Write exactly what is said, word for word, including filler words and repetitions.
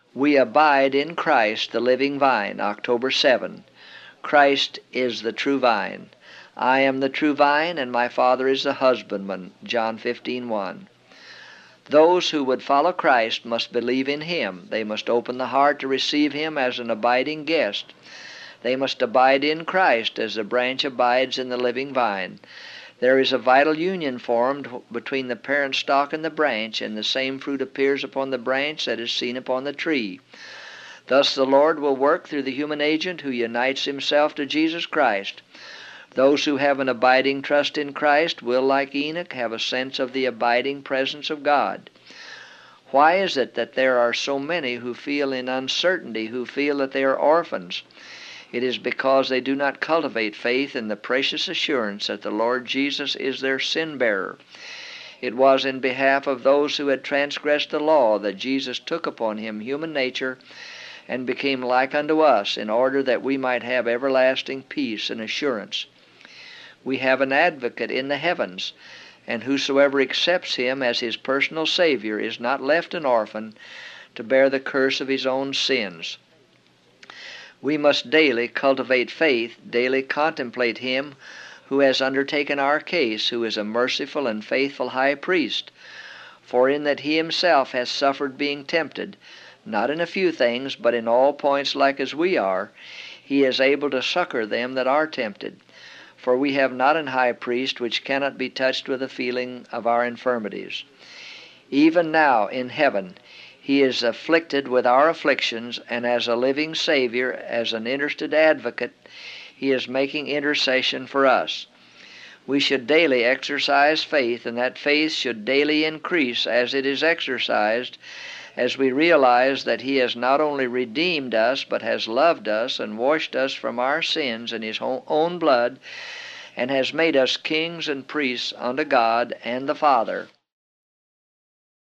We abide in Christ, the living vine, October seventh. Christ is the true vine. I am the true vine, and my Father is the husbandman, John fifteen one. Those who would follow Christ must believe in Him. They must open the heart to receive Him as an abiding guest. They must abide in Christ as the branch abides in the living vine. There is a vital union formed between the parent stock and the branch, and the same fruit appears upon the branch that is seen upon the tree. Thus the Lord will work through the human agent who unites himself to Jesus Christ. Those who have an abiding trust in Christ will, like Enoch, have a sense of the abiding presence of God. Why is it that there are so many who feel in uncertainty, who feel that they are orphans? It is because they do not cultivate faith in the precious assurance that the Lord Jesus is their sin-bearer. It was in behalf of those who had transgressed the law that Jesus took upon Him human nature and became like unto us, in order that we might have everlasting peace and assurance. We have an advocate in the heavens, and whosoever accepts Him as his personal Savior is not left an orphan to bear the curse of his own sins. We must daily cultivate faith, daily contemplate Him who has undertaken our case, who is a merciful and faithful high priest. For in that He Himself has suffered being tempted, not in a few things, but in all points like as we are, He is able to succor them that are tempted. For we have not an high priest which cannot be touched with the feeling of our infirmities. Even now in heaven He is afflicted with our afflictions, and as a living Savior, as an interested advocate, He is making intercession for us. We should daily exercise faith, and that faith should daily increase as it is exercised, as we realize that He has not only redeemed us, but has loved us and washed us from our sins in His own blood, and has made us kings and priests unto God and the Father.